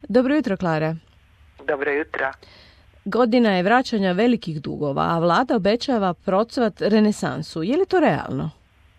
Dobro jutro, Klara. Dobro jutro. Godina je vraćanja velikih dugova, a vlada obećava procvat renesansu. Je li to realno?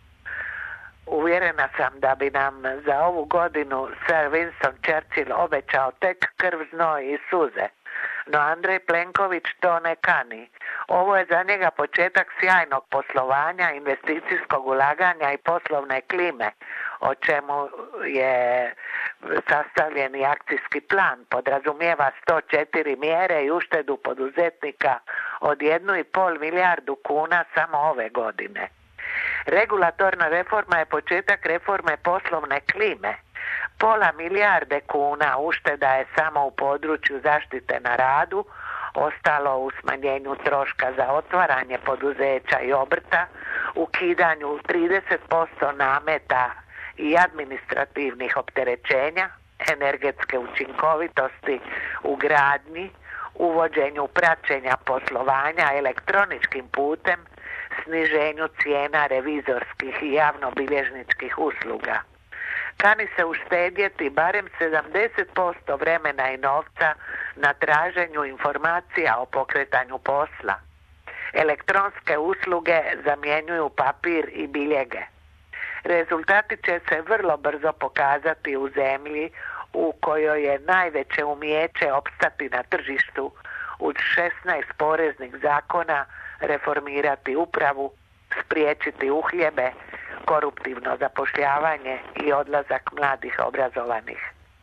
Uvjerena sam da bi nam za ovu godinu Sir Winston Churchill obećao tek krv, znoj i suze. No Andrej Plenković to ne kani. Ovo je za njega početak sjajnog poslovanja, investicijskog ulaganja i poslovne klime, o čemu je sastavljen i akcijski plan. Podrazumijeva 104 mjere i uštedu poduzetnika od 1,5 milijardu kuna samo ove godine. Regulatorna reforma je početak reforme poslovne klime. 0,5 milijarde kuna ušteda je samo u području zaštite na radu, ostalo u smanjenju troška za otvaranje poduzeća i obrta, ukidanju 30% nameta i administrativnih opterećenja, energetske učinkovitosti u gradnji, uvođenju praćenja poslovanja elektroničkim putem, sniženju cijena revizorskih i javnobilježničkih usluga. Kani se uštedjeti barem 70% vremena i novca na traženju informacija o pokretanju posla. Elektronske usluge zamjenjuju papir i biljege. Rezultati će se vrlo brzo pokazati u zemlji u kojoj je najveće umijeće opstati na tržištu, uz 16 poreznih zakona reformirati upravu, spriječiti uhljebe, koruptivno zapošljavanje i odlazak mladih obrazovanih.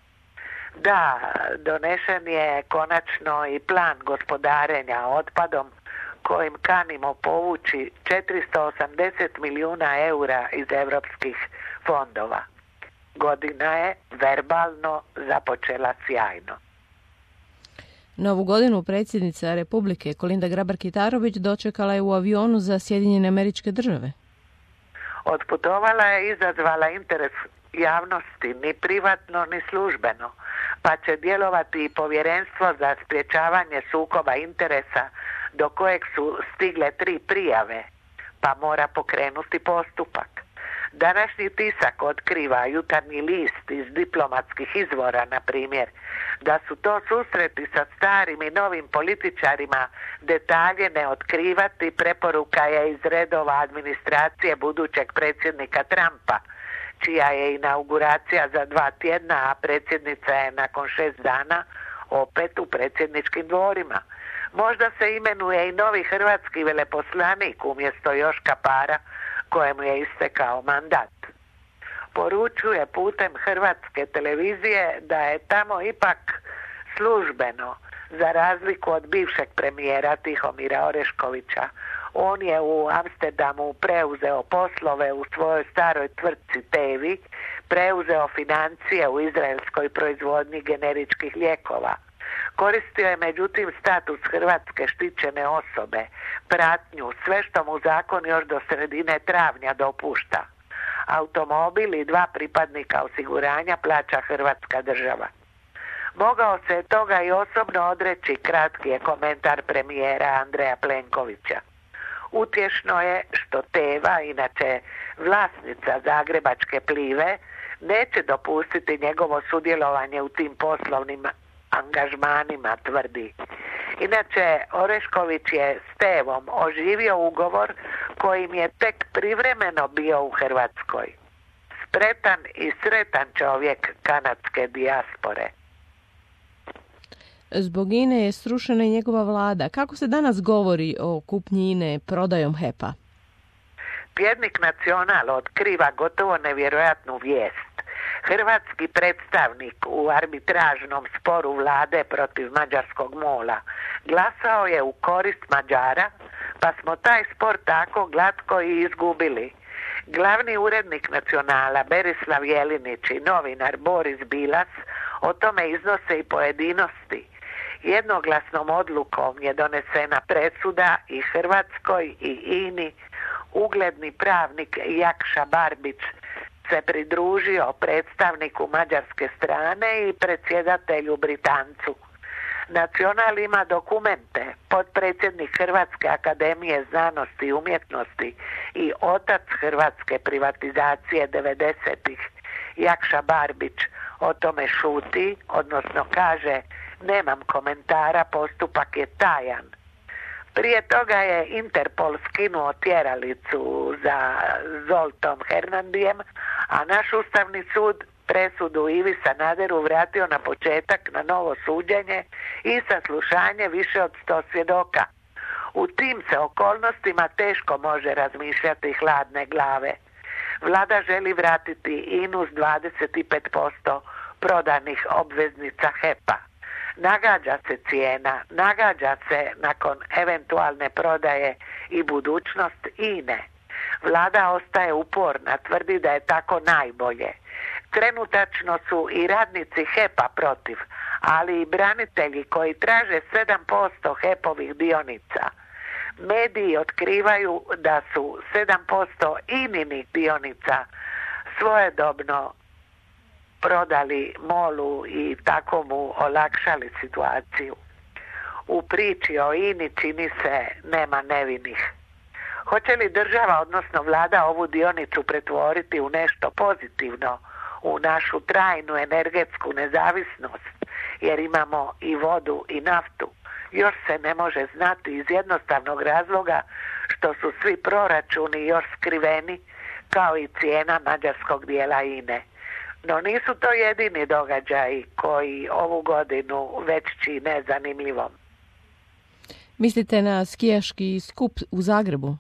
Da, donešen je konačno i plan gospodarenja otpadom kojim kanimo povući 480 milijuna eura iz europskih fondova. Godina je verbalno započela sjajno. Novu godinu predsjednica Republike Kolinda Grabar-Kitarović dočekala je u avionu za Sjedinjene Američke Države. Otputovala je i izazvala interes javnosti, ni privatno ni službeno, pa će djelovati i povjerenstvo za sprječavanje sukoba interesa do kojeg su stigle 3 prijave, pa mora pokrenuti postupak. Današnji tisak otkriva, Jutarnji list iz diplomatskih izvora, na primjer, da su to susreti sa starim i novim političarima, detalje ne otkrivati, preporuka je iz redova administracije budućeg predsjednika Trumpa, čija je inauguracija za 2 tjedna, a predsjednica je nakon 6 dana opet u predsjedničkim dvorima. Možda se imenuje i novi hrvatski veleposlanik umjesto Joška Para, kojemu je istekao mandat. Poručuje putem hrvatske televizije da je tamo ipak službeno, za razliku od bivšeg premijera Tihomira Oreškovića. On je u Amsterdamu preuzeo poslove u svojoj staroj tvrtci Tevi, preuzeo financije u izraelskoj proizvodnji generičkih lijekova. Koristio je međutim status hrvatske štićene osobe, pratnju, sve što mu zakon još do sredine travnja dopušta. Automobil i 2 pripadnika osiguranja plaća hrvatska država. Mogao se toga i osobno odreći, kratki je komentar premijera Andreja Plenkovića. Utješno je što Teva, inače vlasnica Zagrebačke Plive, neće dopustiti njegovo sudjelovanje u tim poslovnim angažmanima, tvrdi. Inače, Orešković je s Tevom oživio ugovor kojim je tek privremeno bio u Hrvatskoj. Spretan i sretan čovjek kanadske dijaspore. Zbog INE je srušena i njegova vlada. Kako se danas govori o kupnji INE prodajom HEP-a? Tjednik Nacional otkriva gotovo nevjerojatnu vijest. Hrvatski predstavnik u arbitražnom sporu vlade protiv mađarskog MOL-a glasao je u korist Mađara, pa smo taj spor tako glatko i izgubili. Glavni urednik Nacionala Berislav Jelinić i novinar Boris Bilas o tome iznose i pojedinosti. Jednoglasnom odlukom je donesena presuda i Hrvatskoj i INI. Ugledni pravnik Jakša Barbić se pridružio predstavniku mađarske strane i predsjedatelju Britancu. Nacional ima dokumente. Potpredsjednik Hrvatske akademije znanosti i umjetnosti i otac hrvatske privatizacije 90-ih, Jakša Barbić, o tome šuti, odnosno kaže nemam komentara, postupak je tajan. Prije toga je Interpol skinuo tjeralicu za Zoltom Hernandijem, a naš Ustavni sud presudu Ivi Sanaderu vratio na početak na novo suđenje i saslušanje više od 100 svjedoka. U tim se okolnostima teško može razmišljati hladne glave. Vlada želi vratiti INA-u s 25% prodanih obveznica HEP-a. Nagađa se cijena, nagađa se nakon eventualne prodaje i budućnost INA-e. Vlada ostaje uporna, tvrdi da je tako najbolje. Trenutačno su i radnici HEP-a protiv, ali i branitelji koji traže 7% HEP-ovih dionica. Mediji otkrivaju da su 7% INA-inih dionica svojedobno prodali MOL-u i tako mu olakšali situaciju. U priči o INA-i čini se nema nevinih. Hoće li država, odnosno vlada, ovu dionicu pretvoriti u nešto pozitivno, u našu trajnu energetsku nezavisnost, jer imamo i vodu i naftu? Još se ne može znati iz jednostavnog razloga što su svi proračuni još skriveni, kao i cijena mađarskog dijela INA-e. No nisu to jedini događaji koji ovu godinu već čine zanimljivom. Mislite na skijaški skup u Zagrebu?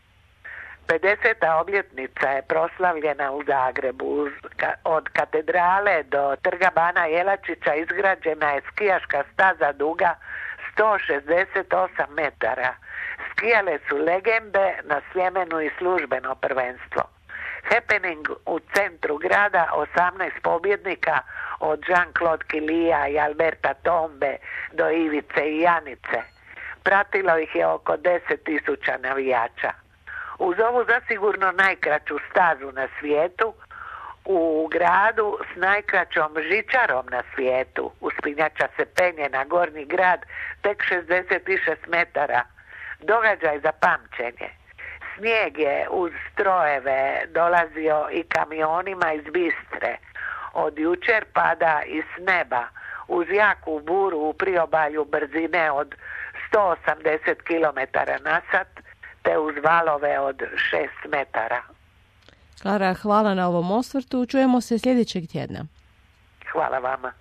50. obljetnica je proslavljena u Zagrebu. Od katedrale do trga Bana Jelačića izgrađena je skijaška staza duga 168 metara. Skijale su legende na Sljemenu i službeno prvenstvo. Happening u centru grada, 18 pobjednika od Jean-Claude Kilija i Alberta Tombe do Ivice i Janice. Pratilo ih je oko 10.000 navijača. Uz ovu zasigurno najkraću stazu na svijetu, u gradu s najkraćom žičarom na svijetu, uspinjača se penje na gornji grad tek 66 metara, događaj za pamćenje. Snijeg je uz strojeve dolazio i kamionima iz Bistre. Od jučer pada iz neba uz jaku buru u priobalju brzine od 180 km na sat, te uz valove od 6 metara. Klara, hvala na ovom osvrtu. Čujemo se sljedećeg tjedna. Hvala vama.